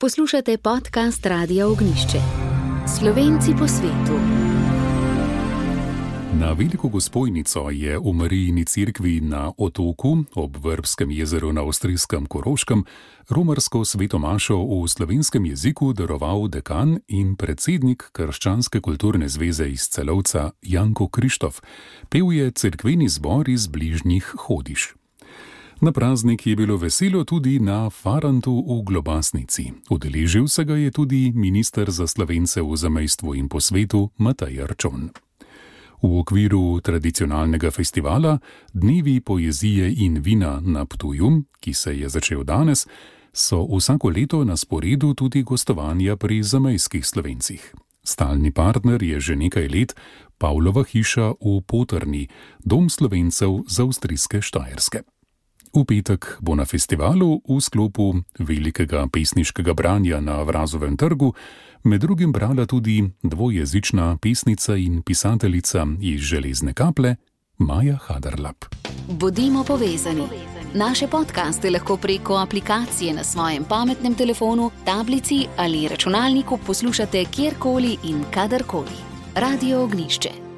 Poslušate podcast Radia Ognjišče. Slovenci po svetu. Na Veliko Gospojnico je v Marijini cerkvi na Otoku ob Vrbskem jezeru na avstrijskem Koroškem romarsko sveto mašo v slovenskem jeziku daroval dekan in predsednik Krščanske kulturne zveze iz Celovca Janko Krištof. Pel je cerkveni zbor iz bližnjih Hodiš. Na praznik je bilo veselo tudi na Farantu v Globasnici. Udeležil se ga je tudi minister za Slovence v zamejstvu in po svetu Matej Arčon. V okviru tradicionalnega festivala Dnevi poezije in vina na Ptuju, ki se je začel danes, so vsako leto na sporedu tudi gostovanja pri zamejskih Slovencih. Stalni partner je že nekaj let Pavlova hiša v Potrni, dom Slovencev z avstrijske Štajerske. V petek bo na festivalu v sklopu velikega pesniškega branja na Vrazovem trgu med drugim brala tudi dvojezična pesnica in pisateljica iz Železne Kaple Maja Haderlap. Bodimo povezani. Naše podcaste lahko preko aplikacije na svojem pametnem telefonu, tablici ali računalniku poslušate kjerkoli in kadarkoli. Radio Ognjišče.